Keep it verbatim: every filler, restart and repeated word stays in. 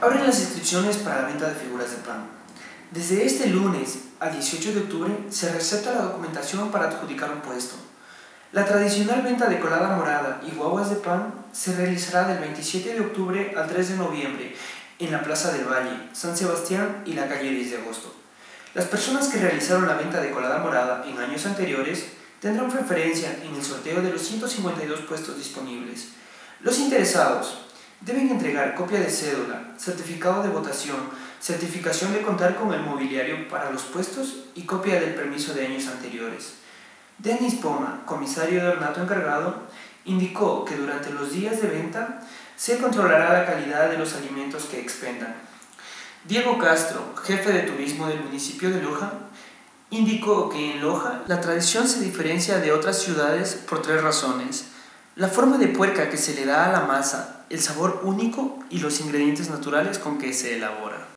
Abren las inscripciones para la venta de figuras de pan. Desde este lunes al dieciocho de octubre se recepta la documentación para adjudicar un puesto. La tradicional venta de colada morada y guaguas de pan se realizará del veintisiete de octubre al tres de noviembre en la Plaza del Valle, San Sebastián y la calle diez de agosto. Las personas que realizaron la venta de colada morada en años anteriores tendrán preferencia en el sorteo de los ciento cincuenta y dos puestos disponibles. Los interesados deben entregar copia de cédula, certificado de votación, certificación de contar con el mobiliario para los puestos y copia del permiso de años anteriores. Denis Poma, comisario de ornato encargado, indicó que durante los días de venta se controlará la calidad de los alimentos que expendan. Diego Castro, jefe de turismo del municipio de Loja, indicó que en Loja la tradición se diferencia de otras ciudades por tres razones: la forma de puerca que se le da a la masa, el sabor único y los ingredientes naturales con que se elabora.